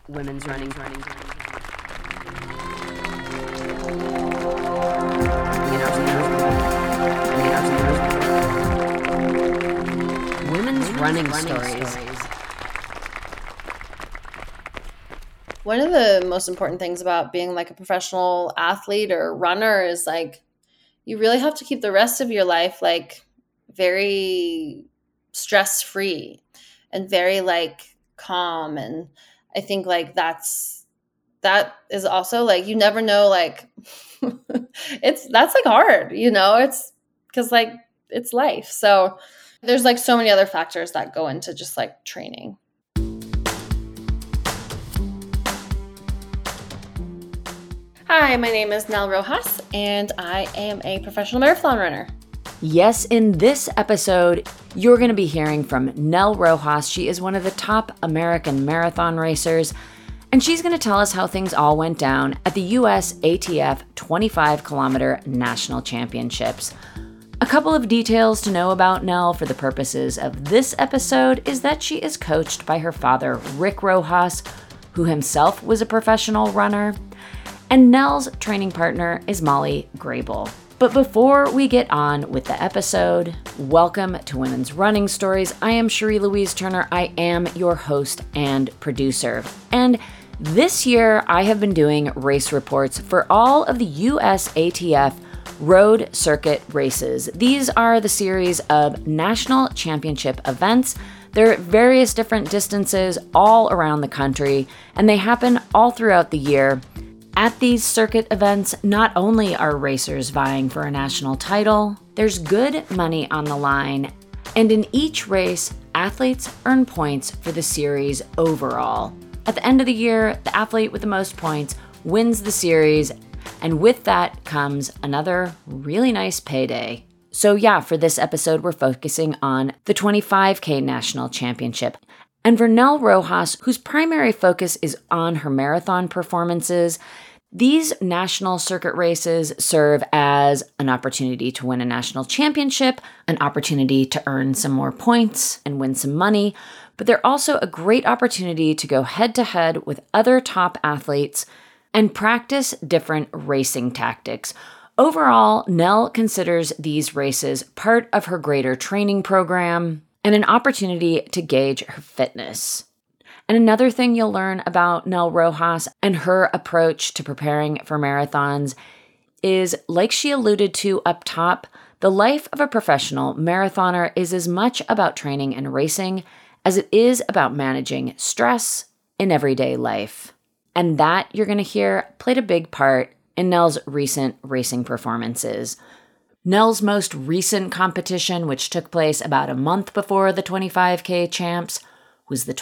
women's running. Women's running stories. One of the most important things about being like a professional athlete or runner is like you really have to keep the rest of your life like very stress free and very like calm. And I think like that is also like you never know like that's like hard, it's because like it's life. So there's like so many other factors that go into just like training. Hi, my name is Nell Rojas, and I am a professional marathon runner. Yes, in this episode, you're going to be hearing from Nell Rojas. She is one of the top American marathon racers, and she's going to tell us how things all went down at the US ATF 25-kilometer National Championships. A couple of details to know about Nell for the purposes of this episode is that she is coached by her father, Rick Rojas, who himself was a professional runner. And Nell's training partner is Molly Grable. But before we get on with the episode, welcome to Women's Running Stories. I am Cherie Louise Turner. I am your host and producer. And this year, I have been doing race reports for all of the US ATF road circuit races. These are the series of national championship events. They're at various different distances all around the country, and they happen all throughout the year. At these circuit events, not only are racers vying for a national title, there's good money on the line, and in each race, athletes earn points for the series overall. At the end of the year, the athlete with the most points wins the series, and with that comes another really nice payday. So yeah, for this episode, we're focusing on the 25K National Championship. And for Nell Rojas, whose primary focus is on her marathon performances, these national circuit races serve as an opportunity to win a national championship, an opportunity to earn some more points and win some money, but they're also a great opportunity to go head-to-head with other top athletes and practice different racing tactics. Overall, Nell considers these races part of her greater training program and an opportunity to gauge her fitness. And another thing you'll learn about Nell Rojas and her approach to preparing for marathons is, like she alluded to up top, the life of a professional marathoner is as much about training and racing as it is about managing stress in everyday life. And that, you're going to hear, played a big part in Nell's recent racing performances. Nell's most recent competition, which took place about a month before the 25K champs, was the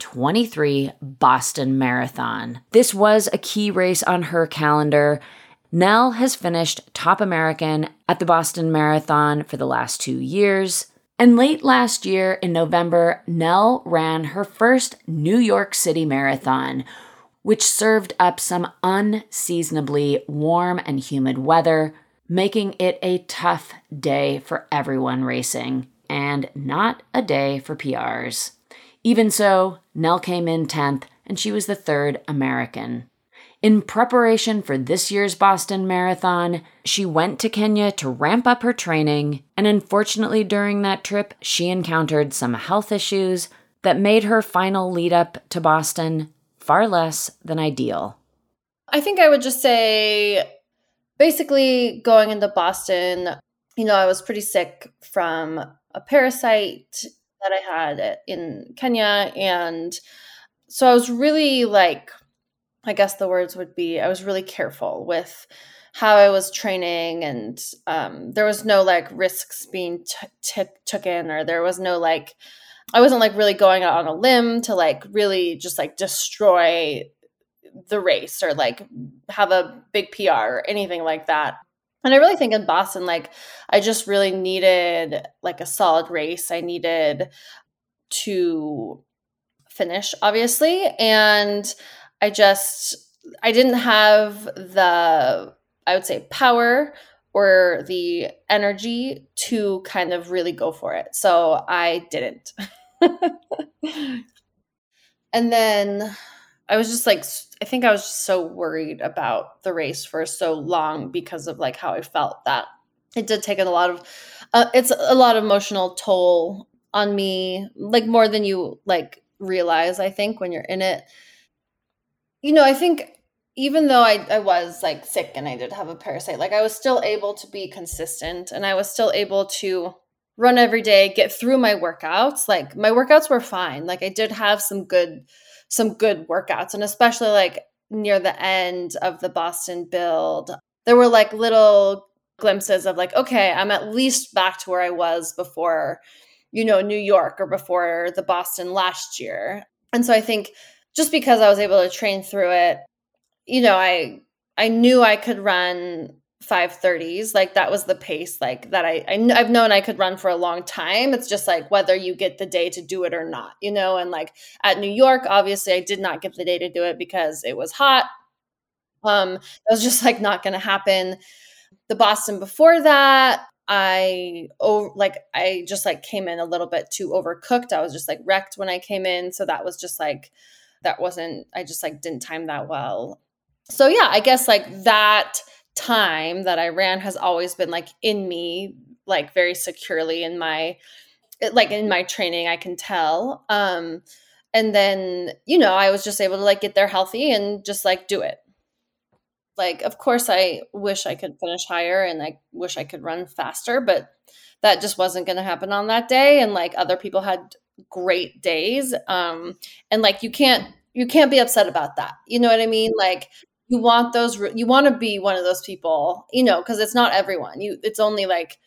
2023 Boston Marathon. This was a key race on her calendar. Nell has finished top American at the Boston Marathon for the last 2 years. And late last year in November, Nell ran her first New York City Marathon, which served up some unseasonably warm and humid weather, making it a tough day for everyone racing, and not a day for PRs. Even so, Nell came in 10th, and she was the third American. In preparation for this year's Boston Marathon, she went to Kenya to ramp up her training, and unfortunately during that trip, she encountered some health issues that made her final lead up to Boston far less than ideal. I think I would just say, basically going into Boston, I was pretty sick from a parasite that I had in Kenya. And so I was really like, I guess the words would be, I was really careful with how I was training, and there was no like risks being taken, or there was no like, I wasn't like really going out on a limb to like really just like destroy the race or like have a big PR or anything like that. And I really think in Boston, like I just really needed like a solid race. I needed to finish, obviously. And I didn't have the, I would say, power or the energy to kind of really go for it. So I didn't. And then I was just like, I think I was just so worried about the race for so long because of like how I felt that it did take a lot of, it's a lot of emotional toll on me, like more than you like realize, I think, when you're in it. I think even though I was like sick and I did have a parasite, like I was still able to be consistent and I was still able to run every day, get through my workouts. Like my workouts were fine. Like I did have some good workouts, and especially like near the end of the Boston build, there were like little glimpses of like, okay, I'm at least back to where I was before, New York or before the Boston last year. And so I think just because I was able to train through it, I knew I could run 5:30s. Like that was the pace like that I've known I could run for a long time. It's just like whether you get the day to do it or not, and like at New York, obviously I did not get the day to do it because it was hot. It was just like not going to happen. The Boston before that, I just like came in a little bit too overcooked. I was just like wrecked when I came in, so that was just like I just like didn't time that well. So yeah, I guess like that time that I ran has always been like in me, like very securely in my training, I can tell. And then, I was just able to like get there healthy and just like do it. Like, of course, I wish I could finish higher and I wish I could run faster, but that just wasn't going to happen on that day. And like other people had great days. And like you can't be upset about that. You know what I mean? Like you want to be one of those people, because it's not everyone. It's only like,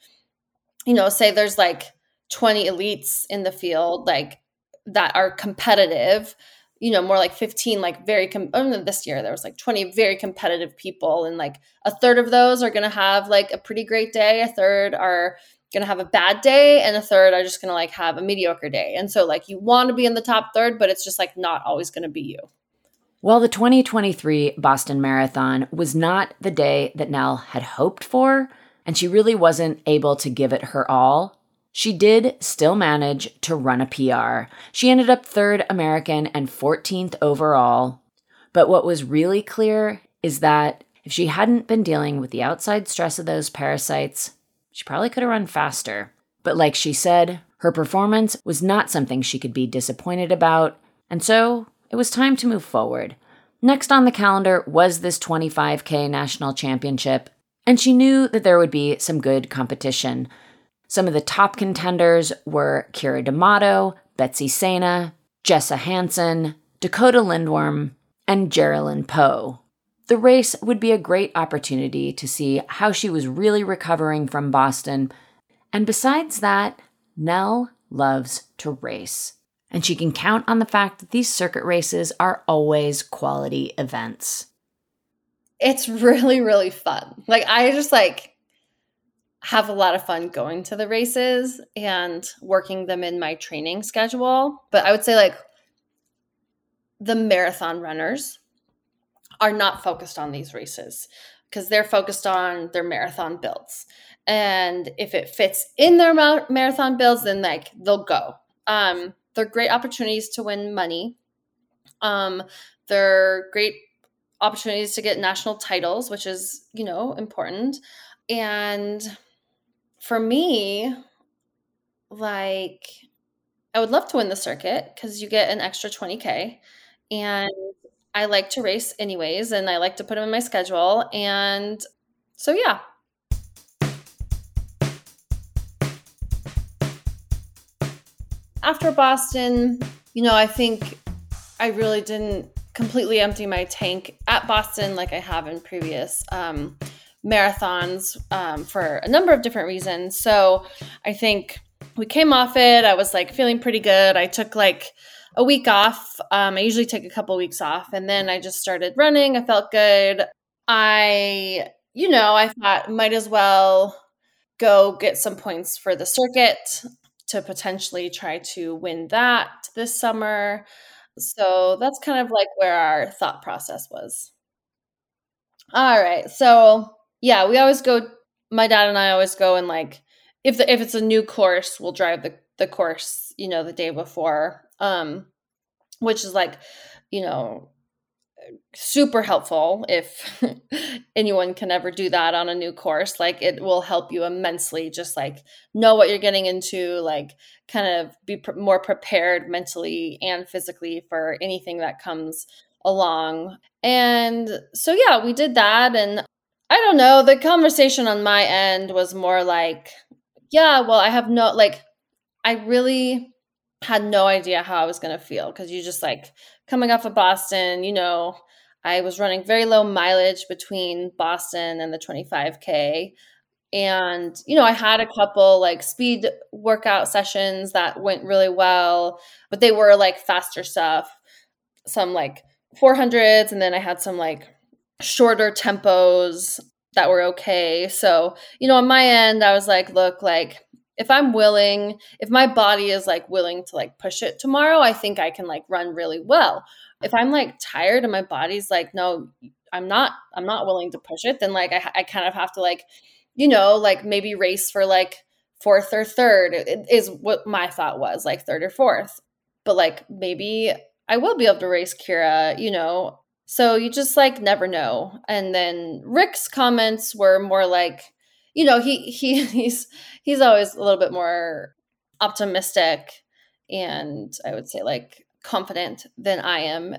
say there's like 20 elites in the field, like that are competitive, more like 15, like this year there was like 20 very competitive people. And like a third of those are going to have like a pretty great day. A third are going to have a bad day. And a third are just going to like have a mediocre day. And so like you want to be in the top third, but it's just like not always going to be you. Well, the 2023 Boston Marathon was not the day that Nell had hoped for, and she really wasn't able to give it her all. She did still manage to run a PR. She ended up 3rd American and 14th overall. But what was really clear is that if she hadn't been dealing with the outside stress of those parasites, she probably could have run faster. But like she said, her performance was not something she could be disappointed about, and so it was time to move forward. Next on the calendar was this 25K national championship, and she knew that there would be some good competition. Some of the top contenders were Keira D'Amato, Betsy Sena, Jessa Hansen, Dakota Lindworm, and Geraldine Poe. The race would be a great opportunity to see how she was really recovering from Boston. And besides that, Nell loves to race. And she can count on the fact that these circuit races are always quality events. It's really, really fun. Like I just like have a lot of fun going to the races and working them in my training schedule. But I would say like the marathon runners are not focused on these races because they're focused on their marathon builds. And if it fits in their marathon builds, then like they'll go. They're great opportunities to win money. They're great opportunities to get national titles, which is, important. And for me, like, I would love to win the circuit because you get an extra 20K. And I like to race anyways, and I like to put them in my schedule. And so, yeah. After Boston, I think I really didn't completely empty my tank at Boston like I have in previous marathons for a number of different reasons. So I think we came off it. I was like feeling pretty good. I took like a week off. I usually take a couple weeks off, and then I just started running. I felt good. I thought might as well go get some points for the circuit to potentially try to win that this summer. So that's kind of like where our thought process was. All right. So yeah, we always go, my dad and I always go and like, if it's a new course, we'll drive the course, the day before, which is like, super helpful if anyone can ever do that on a new course. Like it will help you immensely, just like know what you're getting into, like kind of be more prepared mentally and physically for anything that comes along. And so, yeah, we did that. And I don't know, the conversation on my end was more like, yeah, well, I have no, like, I really had no idea how I was going to feel because you just like coming off of Boston, I was running very low mileage between Boston and the 25K. And, I had a couple like speed workout sessions that went really well, but they were like faster stuff, some like 400s. And then I had some like shorter tempos that were okay. So, on my end, I was like, look, like if I'm willing, if my body is like willing to like push it tomorrow, I think I can like run really well. If I'm like tired and my body's like, no, I'm not willing to push it, then like I kind of have to like, like maybe race for like fourth or third is what my thought was, like third or fourth. But like maybe I will be able to race Kira. So you just like never know. And then Rick's comments were more like, he's always a little bit more optimistic and I would say like confident than I am.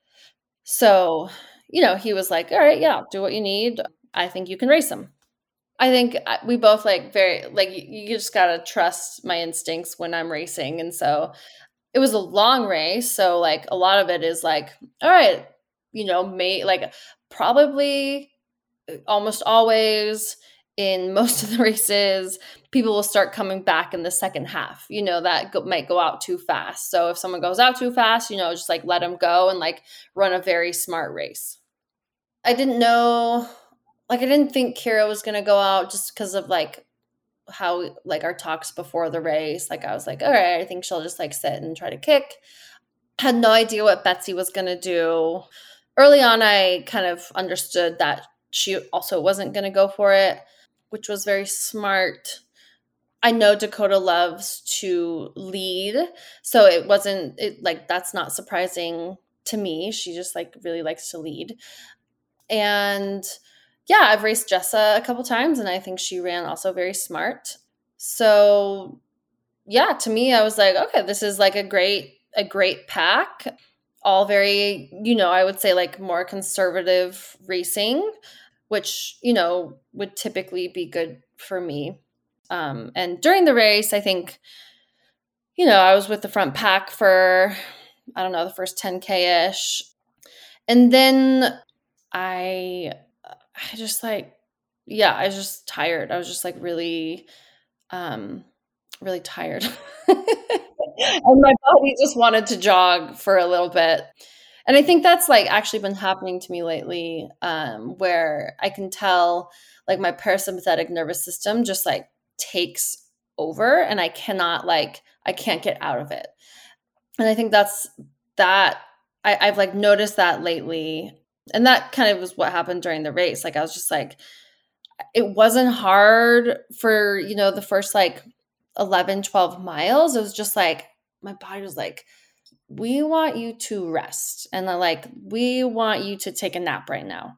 So, he was like, all right, yeah, do what you need. I think you can race him. I think we both like very, like, you just got to trust my instincts when I'm racing. And so it was a long race. So, like, a lot of it is like, all right, like probably almost always in most of the races, people will start coming back in the second half, that might go out too fast. So if someone goes out too fast, just like let them go and like run a very smart race. I didn't know, like, I didn't think Kira was going to go out just because of like how, like, our talks before the race. Like, I was like, all right, I think she'll just like sit and try to kick. Had no idea what Betsy was going to do. Early on, I kind of understood that she also wasn't going to go for it, which was very smart. I know Dakota loves to lead, so that's not surprising to me. She just like really likes to lead. And yeah, I've raced Jessa a couple times and I think she ran also very smart. So yeah, to me, I was like, okay, this is like a great pack. All very, I would say like more conservative racing, which, would typically be good for me. And during the race, I think, I was with the front pack for, I don't know, the first 10K-ish. And then I just like, yeah, I was just tired. I was just like really, really tired. And my body just wanted to jog for a little bit. And I think that's like actually been happening to me lately, where I can tell like my parasympathetic nervous system just like takes over and I can't get out of it. And I think I've like noticed that lately. And that kind of was what happened during the race. Like I was just like, it wasn't hard for, the first like 11, 12 miles. It was just like, my body was like, we want you to rest. And like, we want you to take a nap right now.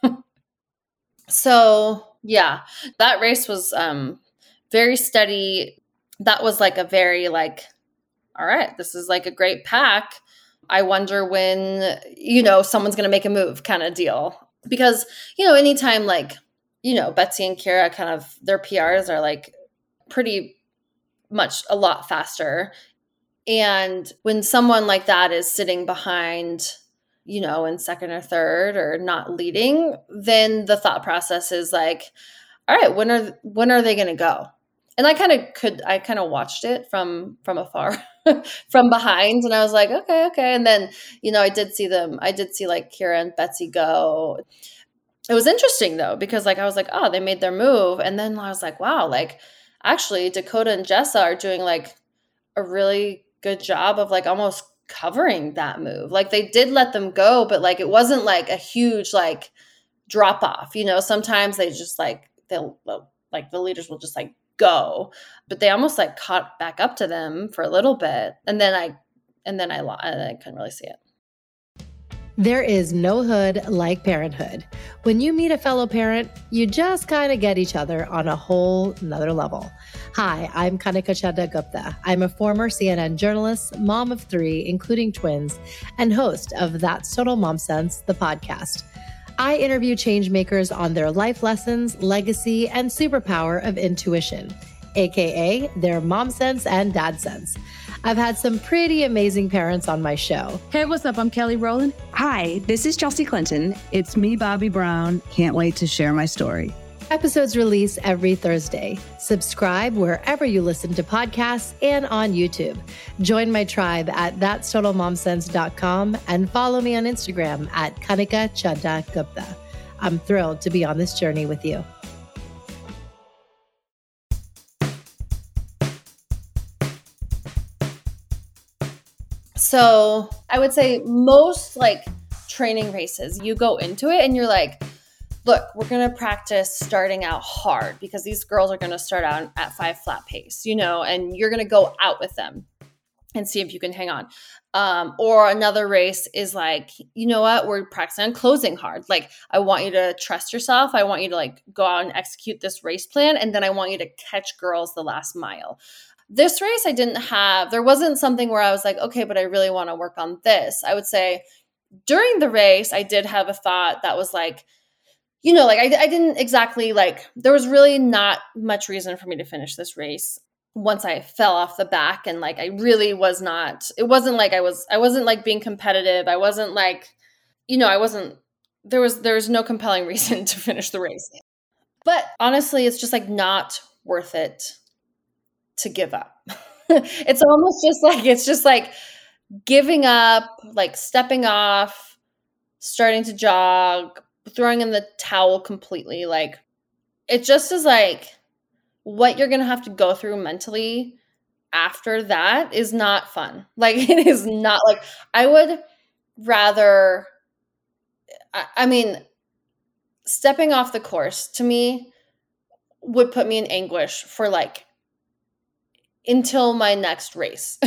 So yeah, that race was very steady. That was like a very like, all right, this is like a great pack. I wonder when, someone's going to make a move kind of deal. Because, anytime like, Betsy and Kira kind of, their PRs are like pretty much a lot faster. And when someone like that is sitting behind, in second or third or not leading, then the thought process is like, all right, when are they going to go? And I kind of watched it from afar, from behind. And I was like, okay. And then, I did see like Kira and Betsy go. It was interesting though, because like, I was like, oh, they made their move. And then I was like, wow, like actually Dakota and Jessa are doing like a really good job of like almost covering that move. Like they did let them go, but like, it wasn't like a huge like drop off, sometimes they just like, like the leaders will just like go, but they almost like caught back up to them for a little bit. And then I couldn't really see it. There is no hood like parenthood. When you meet a fellow parent, you just kind of get each other on a whole nother level. Hi, I'm Kanika Chadda Gupta. I'm a former CNN journalist, mom of 3, including twins, and host of That's Total Mom Sense, the podcast. I interview changemakers on their life lessons, legacy, and superpower of intuition, aka their mom sense and dad sense. I've had some pretty amazing parents on my show. Hey, what's up? I'm Kelly Rowland. Hi, this is Chelsea Clinton. It's me, Bobby Brown. Can't wait to share my story. Episodes release every Thursday. Subscribe wherever you listen to podcasts and on YouTube. Join my tribe at thatstotalmomsense.com and follow me on Instagram at Kanika Chadda Gupta. I'm thrilled to be on this journey with you. So I would say most like training races, you go into it and you're like, look, we're going to practice starting out hard because these girls are going to start out at 5 flat pace, you know, and you're going to go out with them and see if you can hang on. Or another race is like, you know what, we're practicing on closing hard. Like, I want you to trust yourself. I want you to like go out and execute this race plan. And then I want you to catch girls the last mile. This race I didn't have, there wasn't something where I was like, okay, but I really want to work on this. I would say during the race, I did have a thought that was like, you know, like I didn't exactly like, there was really not much reason for me to finish this race once I fell off the back. And like, I really was not, it wasn't like I wasn't like being competitive. I wasn't like, you know, there was no compelling reason to finish the race. But honestly, it's just like not worth it to give up. It's just like giving up, like stepping off, starting to jog, throwing in the towel completely. Like, it just is like what you're going to have to go through mentally after that is not fun. Like, it is not like, I would rather, I mean, stepping off the course to me would put me in anguish for like until my next race.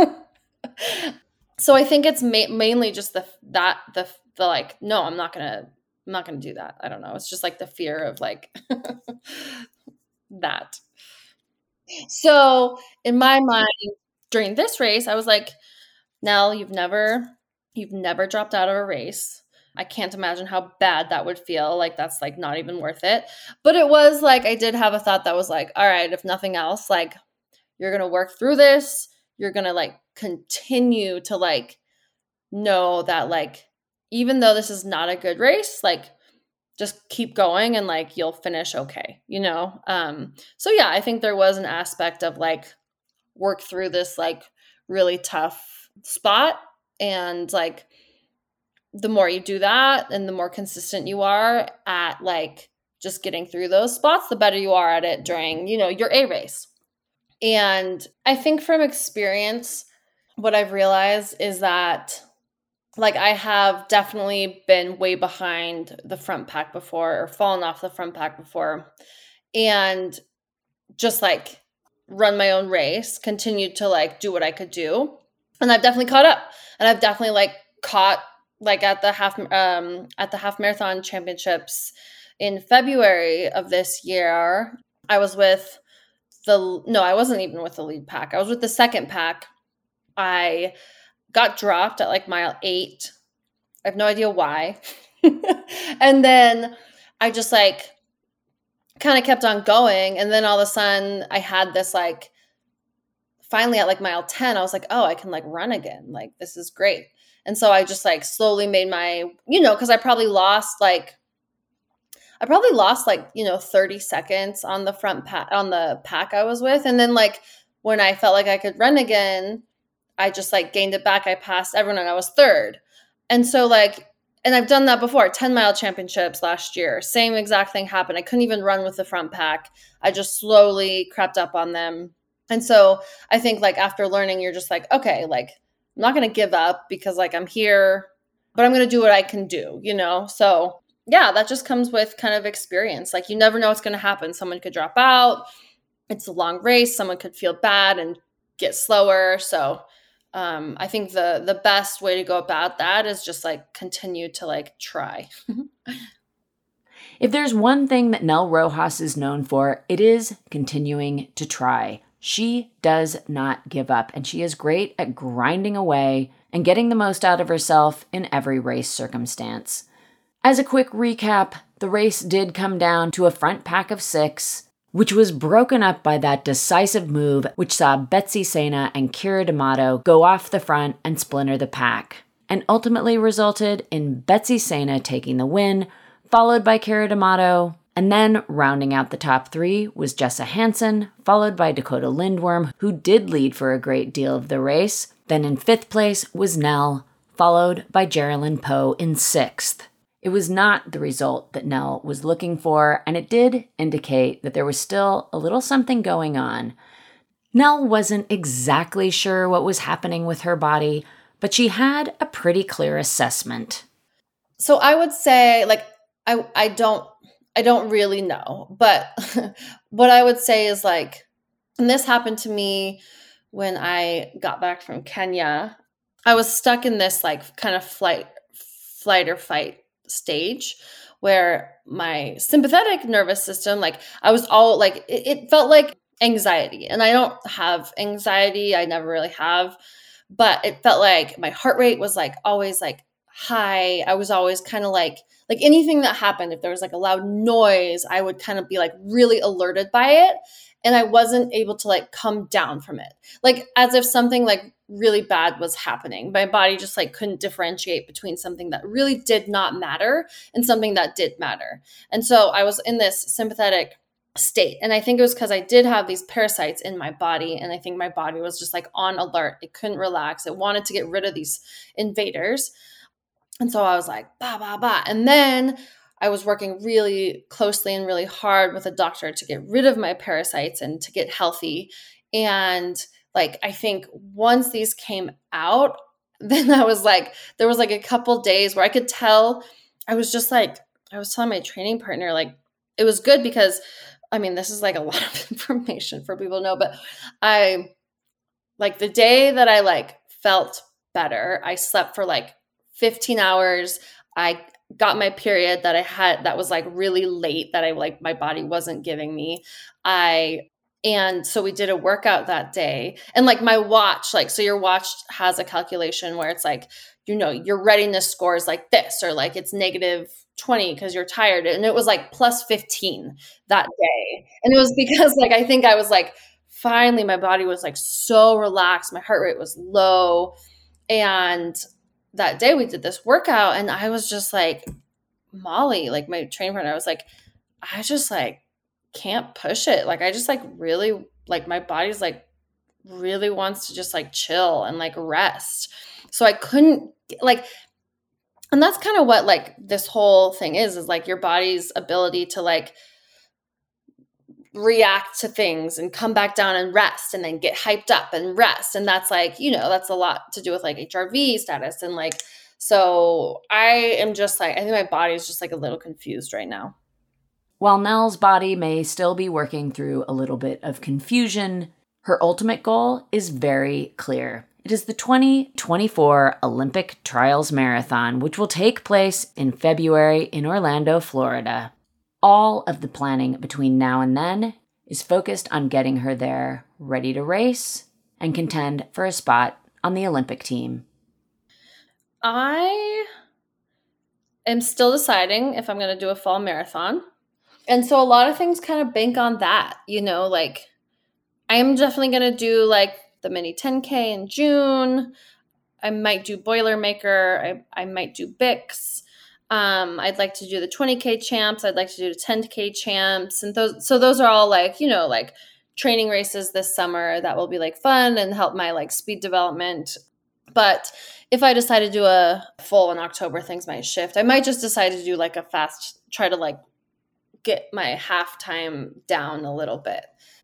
So I think it's mainly just the like, no, I'm not gonna do that. I don't know. It's just like the fear of like that. So in my mind during this race, I was like, Nell, you've never dropped out of a race. I can't imagine how bad that would feel. Like, that's like not even worth it. But it was like, I did have a thought that was like, all right, if nothing else, like, you're going to work through this. You're going to like continue to like know that like, even though this is not a good race, like just keep going and like you'll finish okay, you know? So yeah, I think there was an aspect of like work through this like really tough spot. And like the more you do that and the more consistent you are at like just getting through those spots, the better you are at it during, you know, your A race. And I think from experience, what I've realized is that like I have definitely been way behind the front pack before or fallen off the front pack before and just like run my own race, continued to like do what I could do. And I've definitely caught up and I've definitely like caught like at the half marathon championships in February of this year. I wasn't even with the lead pack. I was with the second pack. I got dropped at like mile 8. I have no idea why. And then I just like kind of kept on going. And then all of a sudden I had this like, finally at like mile 10, I was like, oh, I can like run again. Like, this is great. And so I just like slowly made my, you know, cause I probably lost like, 30 seconds on the on the pack I was with. And then like, when I felt like I could run again, I just like gained it back. I passed everyone and I was third. And so like, and I've done that before, 10-mile championships last year, same exact thing happened. I couldn't even run with the front pack. I just slowly crept up on them. And so I think like after learning, you're just like, okay, like I'm not going to give up because like I'm here, but I'm going to do what I can do, you know? So yeah, that just comes with kind of experience. Like you never know what's going to happen. Someone could drop out. It's a long race. Someone could feel bad and get slower. So I think the best way to go about that is just like continue to like try. If there's one thing that Nell Rojas is known for, it is continuing to try. She does not give up, and she is great at grinding away and getting the most out of herself in every race circumstance. As a quick recap, the race did come down to a front pack of 6, which was broken up by that decisive move which saw Betsy Sena and Kira D'Amato go off the front and splinter the pack, and ultimately resulted in Betsy Sena taking the win, followed by Kira D'Amato, and then rounding out the top 3 was Jessa Hansen, followed by Dakota Lindworm, who did lead for a great deal of the race. Then in 5th place was Nell, followed by Jerilyn Poe in 6th. It was not the result that Nell was looking for, and it did indicate that there was still a little something going on. Nell wasn't exactly sure what was happening with her body, but she had a pretty clear assessment. So I would say, like, I don't really know, but what I would say is like, and this happened to me when I got back from Kenya, I was stuck in this like kind of flight or fight stage where my sympathetic nervous system, like I was all like, it felt like anxiety, and I don't have anxiety. I never really have, but it felt like my heart rate was like always like high. I was always kind of like anything that happened, if there was like a loud noise, I would kind of be like really alerted by it. And I wasn't able to like come down from it. Like as if something like really bad was happening. My body just like couldn't differentiate between something that really did not matter and something that did matter. And so I was in this sympathetic state. And I think it was because I did have these parasites in my body. And I think my body was just like on alert. It couldn't relax. It wanted to get rid of these invaders. And so I was like, bah, bah, bah. And then I was working really closely and really hard with a doctor to get rid of my parasites and to get healthy. And like, I think once these came out, then I was like, there was like a couple days where I could tell, I was just like, I was telling my training partner, like, it was good because, I mean, this is like a lot of information for people to know, but I, like the day that I like felt better, I slept for like 15 hours. I got my period that I had that was like really late that I like my body wasn't giving me. And so we did a workout that day, and like my watch, like, so your watch has a calculation where it's like, you know, your readiness score is like this, or like it's -20 because you're tired. And it was like +15 that day. And it was because like, I think I was like, finally my body was like so relaxed. My heart rate was low. And that day we did this workout, and I was just like, Molly, like my training partner, I was like, I just like can't push it. Like I just like really, like my body's like really wants to just like chill and like rest. So I couldn't like, and that's kind of what like this whole thing is like your body's ability to like react to things and come back down and rest and then get hyped up and rest. And that's like, you know, that's a lot to do with like HRV status. And like, so I am just like, I think my body is just like a little confused right now. While Nell's body may still be working through a little bit of confusion, her ultimate goal is very clear. It is the 2024 Olympic Trials Marathon, which will take place in February in Orlando, Florida. All of the planning between now and then is focused on getting her there, ready to race and contend for a spot on the Olympic team. I am still deciding if I'm going to do a fall marathon. And so a lot of things kind of bank on that, you know, like I am definitely going to do like the mini 10K in June. I might do Boilermaker. I might do Bix. I'd like to do the 20K champs. I'd like to do the 10K champs. And those are all like, you know, like training races this summer that will be like fun and help my like speed development. But if I decide to do a full in October, things might shift. I might just decide to do like a fast, try to like get my half time down a little bit.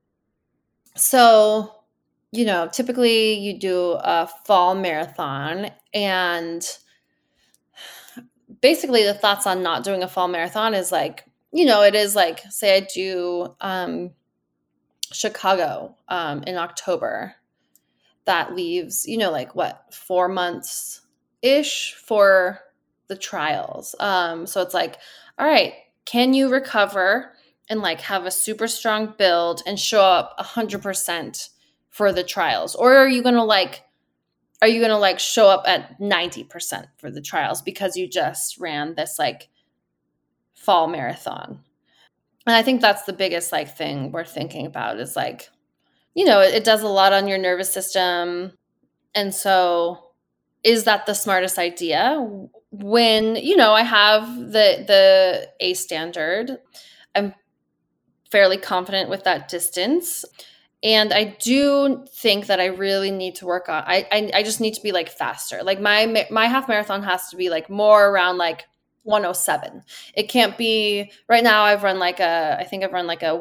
So, you know, typically you do a fall marathon, and basically the thoughts on not doing a fall marathon is like, you know, it is like, say I do Chicago in October. that leaves, 4 months-ish for the trials. So it's like, all right, can you recover and like have a super strong build and show up 100% for the trials? Or are you going to show up at 90% for the trials because you just ran this like fall marathon? And I think that's the biggest like thing we're thinking about is like, it does a lot on your nervous system. And so is that the smartest idea? When, I have the A standard, I'm fairly confident with that distance. And I do think that I really need to work on, I just need to be like faster. Like my half marathon has to be like more around like 107. It can't be, right now I think I've run like a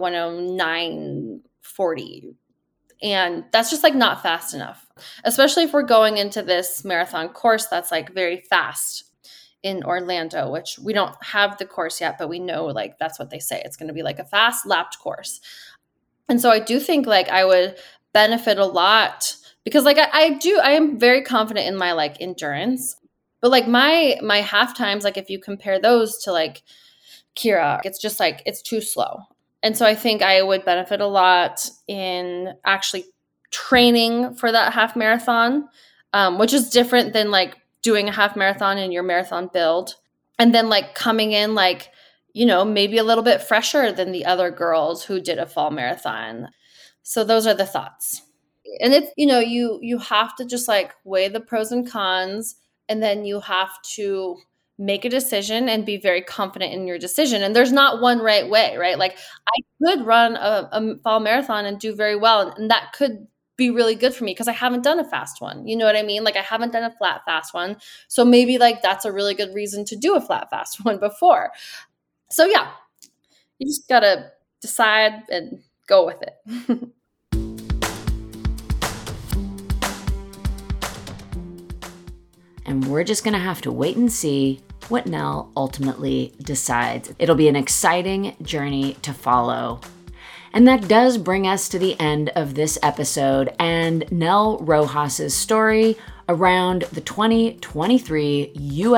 109.40. And that's just like not fast enough, especially if we're going into this marathon course that's like very fast in Orlando, which we don't have the course yet, but we know like that's what they say. It's going to be like a fast lapped course. And so I do think like I would benefit a lot because like I am very confident in my like endurance, but like my half times, like if you compare those to like Kira, it's just like, it's too slow. And so I think I would benefit a lot in actually training for that half marathon, which is different than like doing a half marathon in your marathon build. And then like coming in like, maybe a little bit fresher than the other girls who did a fall marathon. So those are the thoughts. And it's, you have to just like weigh the pros and cons, and then you have to make a decision and be very confident in your decision. And there's not one right way, right? Like I could run a fall marathon and do very well. And that could be really good for me because I haven't done a fast one. You know what I mean? Like I haven't done a flat fast one. So maybe like that's a really good reason to do a flat fast one before. So yeah, you just got to decide and go with it. And we're just going to have to wait and see what Nell ultimately decides. It'll be an exciting journey to follow. And that does bring us to the end of this episode and Nell Rojas's story around the 2023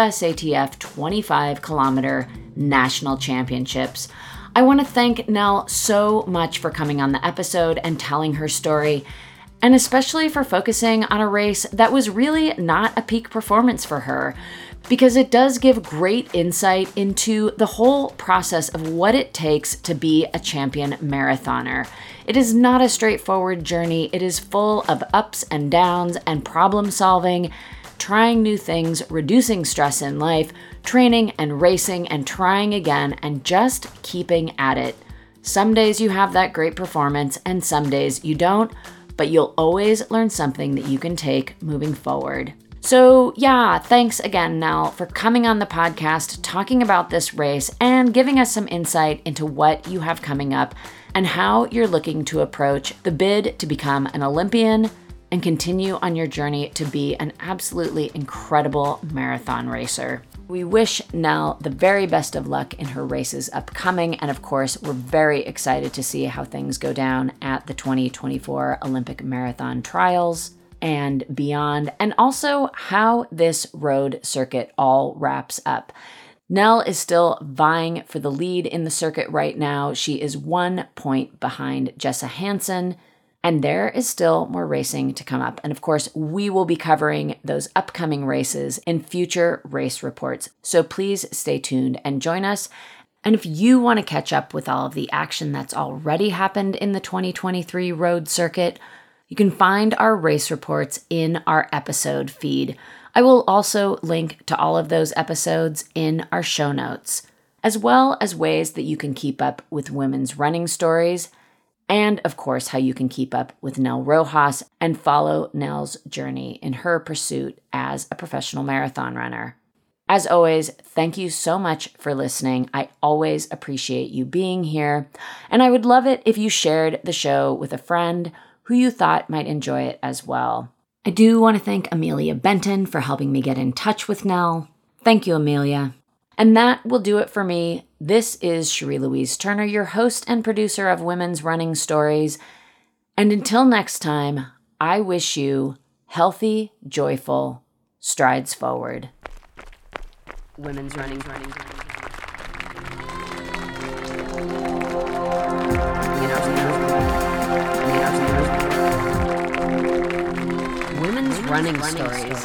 USATF 25-kilometer National Championships. I want to thank Nell so much for coming on the episode and telling her story, and especially for focusing on a race that was really not a peak performance for her, because it does give great insight into the whole process of what it takes to be a champion marathoner. It is not a straightforward journey. It is full of ups and downs and problem solving, trying new things, reducing stress in life, training and racing and trying again, and just keeping at it. Some days you have that great performance and some days you don't, but you'll always learn something that you can take moving forward. So yeah, thanks again, Nell, for coming on the podcast, talking about this race, and giving us some insight into what you have coming up and how you're looking to approach the bid to become an Olympian and continue on your journey to be an absolutely incredible marathon racer. We wish Nell the very best of luck in her races upcoming, and of course, we're very excited to see how things go down at the 2024 Olympic Marathon Trials and beyond, and also how this road circuit all wraps up. Nell is still vying for the lead in the circuit right now. She is 1 point behind Jessa Hansen, and there is still more racing to come up. And of course, we will be covering those upcoming races in future race reports. So please stay tuned and join us. And if you want to catch up with all of the action that's already happened in the 2023 road circuit, you can find our race reports in our episode feed. I will also link to all of those episodes in our show notes, as well as ways that you can keep up with women's running stories, and of course, how you can keep up with Nell Rojas and follow Nell's journey in her pursuit as a professional marathon runner. As always, thank you so much for listening. I always appreciate you being here, and I would love it if you shared the show with a friend who you thought might enjoy it as well. I do want to thank Amelia Benton for helping me get in touch with Nell. Thank you, Amelia. And that will do it for me. This is Cherie Louise Turner, your host and producer of Women's Running Stories. And until next time, I wish you healthy, joyful strides forward. Women's running. Women's running stories.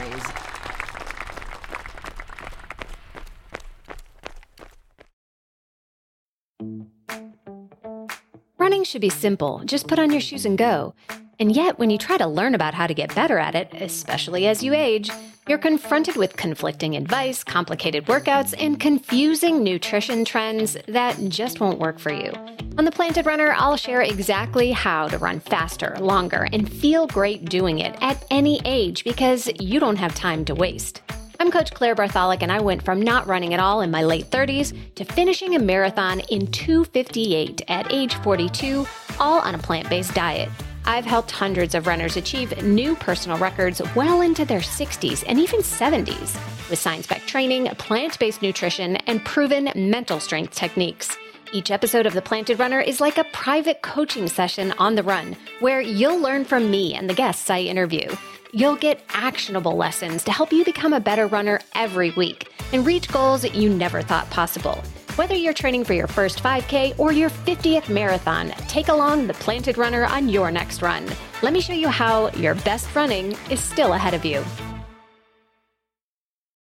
Running should be simple. Just put on your shoes and go. And yet, when you try to learn about how to get better at it, especially as you age, you're confronted with conflicting advice, complicated workouts, and confusing nutrition trends that just won't work for you. On The Planted Runner, I'll share exactly how to run faster, longer, and feel great doing it at any age because you don't have time to waste. I'm Coach Claire Bartholic, and I went from not running at all in my late 30s to finishing a marathon in 2:58 at age 42, all on a plant-based diet. I've helped hundreds of runners achieve new personal records well into their 60s and even 70s with science-backed training, plant-based nutrition, and proven mental strength techniques. Each episode of The Planted Runner is like a private coaching session on the run where you'll learn from me and the guests I interview. You'll get actionable lessons to help you become a better runner every week and reach goals you never thought possible. Whether you're training for your first 5K or your 50th marathon, take along The Planted Runner on your next run. Let me show you how your best running is still ahead of you.